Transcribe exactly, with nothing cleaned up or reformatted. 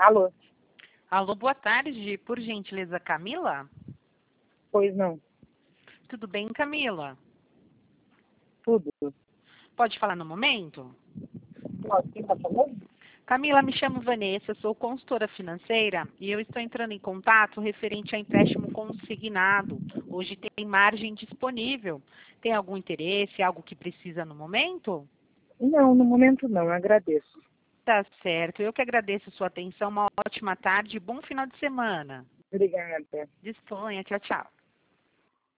Alô? Alô, boa tarde. Por gentileza, Camila? Pois não. Tudo bem, Camila? Tudo. Pode falar no momento? Nossa, quem tá falando? Camila, me chamo Vanessa, sou consultora financeira e eu estou entrando em contato referente a empréstimo consignado. Hoje tem margem disponível. Tem algum interesse, algo que precisa no momento? Não, no momento não, eu agradeço. Tá certo. Eu que agradeço a sua atenção. Uma ótima tarde e bom final de semana. Obrigada. Disponha. Tchau, tchau.